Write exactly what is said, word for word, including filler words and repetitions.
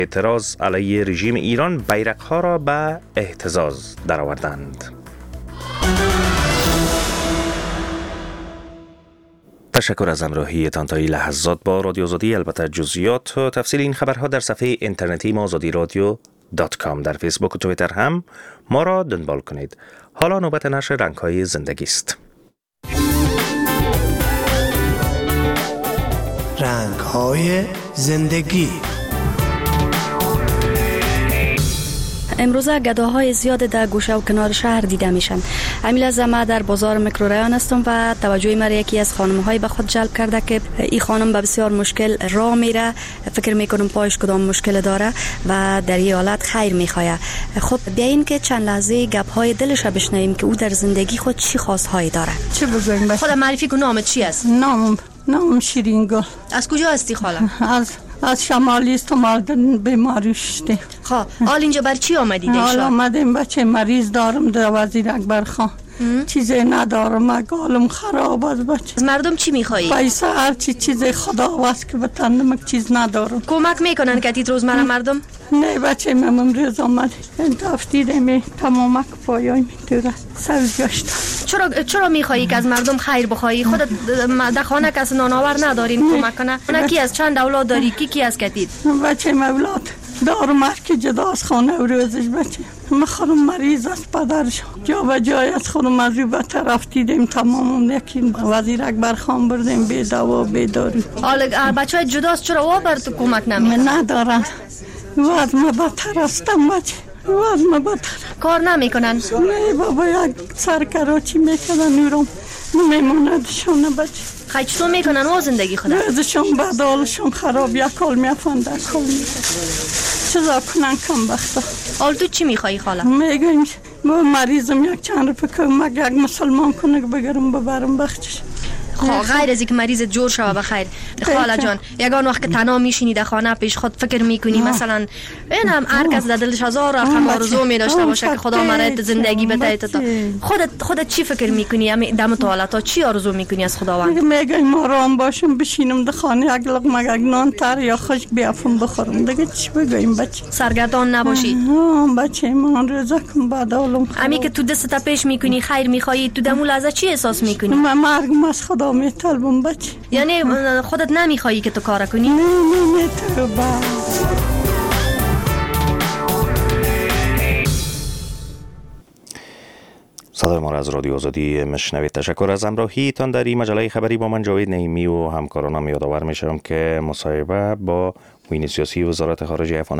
اعتراض علیه رژیم ایران بیرق‌ها را به اهتزاز درآوردند. تشکر از همراهیتان تا این لحظات با رادیو آزادی. البته جزئیات و تفصیل این خبرها در صفحه اینترنتی ما آزادی رادیو دات کام. در فیسبوک و توییتر هم ما را دنبال کنید. حالا نوبت نشر رنگ‌های زندگی است. رنگ‌های زندگی. امروزه گداهای زیاد در گوشه و کنار شهر دیده میشن. امیل از ما در بازار میکروریان هستم و توجه مرا یکی از خانم‌های به خود جلب کرده که این خانم به بسیار مشکل راه میره. فکر میکنم پایش کدام مشکل داره و در این حالت خیر میخواد. خب بیاین که چند لحظه گپ‌های دلش بشنویم که او در زندگی خود چی خواست‌هایی داره. چه بگویم؟ خود معرفی کن. نامت چی است؟ نام نام شیرین گل. از کجا هستی خاله؟ از از شمالی است. مالدن بیماری شده. خب حال اینجا بر چی آمدید؟ حال آمدیم بچه مریض دارم در وزیر اکبر خان. چیزی ندارم، مگالم خراب است بچه. از مردم چی میخوایی؟ پیسه هر چی چیز خدا واسه که بتندم چیز ندارم. کمک میکنن که تیت روزمره مردم؟ نه بچه من امروز آمد این تفتیده می تمامک پایای میتوره سر جاشت. چرا چرا میخوایی که از مردم خیر بخوایی؟ خودت در خانه کس نانآور ندارین کمک کنه؟ اون کی از چند اولاد داری؟ کی کی از کتید؟ بچه اولاد دارم هر که جدا از خانه و روزش بچه. من خودم مریض است پدرش جا به جای از خودم از رو به طرف دیدیم تمام یکی وزیر اکبر خان بردیم بی دوا بی دارو. حالا بچه های جداست چرا او بر تو کمک نمیکنه؟ من ندارم وز ما بدتر هستم بچه وز ما بدتر کار نمیکنن؟ نه بابا یک سرکراچی میکنن نورم نمیموندشونه بچه. خیلی چطور میکنن او زندگی خدا؟ روزشون بد حالشون خراب یک کل میفنده کل میفنده چیزا کنن کم بخته. حال تو چی میخوایی خاله؟ میگویم با مریضم یک چند رو پکم یک مسلمان کنه بگرم ببرم بخشش. خب غیر از اینکه مریض جور شوه بخیر خاله جان یگان وقت که تنها میشینی در خانه پیش خود فکر میکنی مثلا این هم هر کس در دلش هزار رقم آرزو می داشته باشه که خدا مرایت زندگی بده تا خودت خودت چی فکر میکنی؟ دم تو حالتا چی آرزو میکنی از خداوند؟ میگم آرام باشم بشینم در خانه یک لقمه یک نان تر یا خشک بیافم بخورم دیگه چی بگویم بچه. سرگردان نباشی. آه بچه من رزقم بعد حالم امی که تو دست تا پیش میکنی خیر میخوایی تو دمو لحظه چی احساس میکنی؟ من مرگم از خدا میطلبم بچه. یعنی خودت نمیخوایی که تو کار کنی؟ نه نه نمیتونم. صدای ما را از رادیو آزادی مشنوید. تشکر از همراهیتان در این مجله خبری. با من جاوید نعیمی و همکارانم یادآور میشم که مصاحبه با معین سیاسی وزارت خارجه